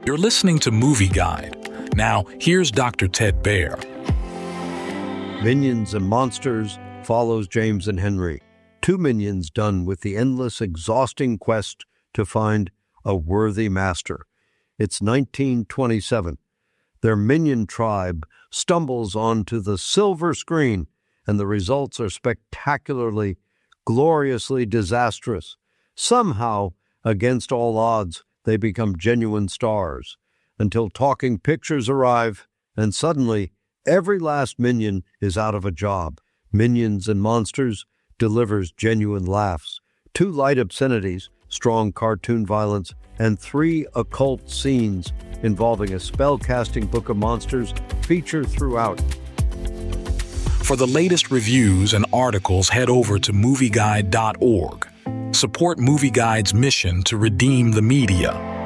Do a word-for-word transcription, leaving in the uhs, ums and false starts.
You're listening to Movie Guide. Now, here's Doctor Ted Baehr. Minions and Monsters follows James and Henry, two minions done with the endless, exhausting quest to find a worthy master. It's nineteen twenty-seven. Their minion tribe stumbles onto the silver screen, and the results are spectacularly, gloriously disastrous. Somehow, against all odds, they become genuine stars, until talking pictures arrive, and suddenly, every last minion is out of a job. Minions and Monsters delivers genuine laughs, two light obscenities, strong cartoon violence, and three occult scenes involving a spell-casting book of monsters feature throughout. For the latest reviews and articles, head over to movie guide dot org. Support Movie Guide's mission to redeem the media.